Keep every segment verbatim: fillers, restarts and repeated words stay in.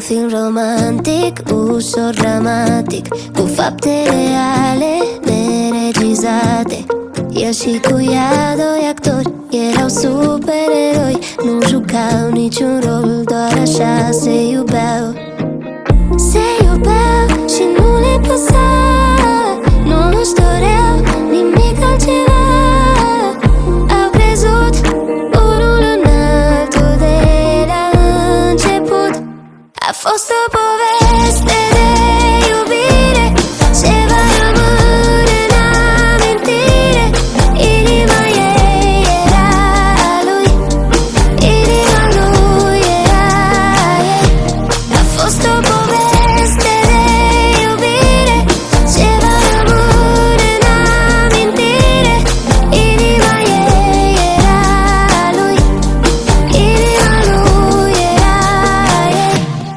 film romantic, ușor dramatic, cu fapte reale, neregizate. El și cu ea, doi actori, erau supereroi, nu jucau niciun rol, doar așa se iubeau. Se iubeau și nu le păsa, nu își doreau nimic altceva. Au crezut unul în altul de la început. A fost o poveste de iubire ce va rămâne în amintire. Inima ei era a lui, inima lui era a ei. A fost o poveste de iubire ce va rămâne în amintire. Inima ei era a lui, inima lui era a ei.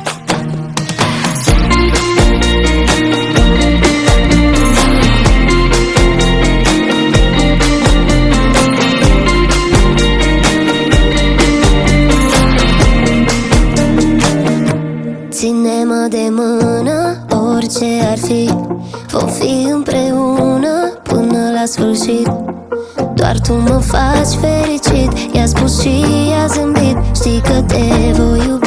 Ține-mă de mână, orice ar fi, vom fi împreună până la sfârșit. Doar tu mă faci fericit, i-a spus și i-a zâmbit, știi că te voi iubi.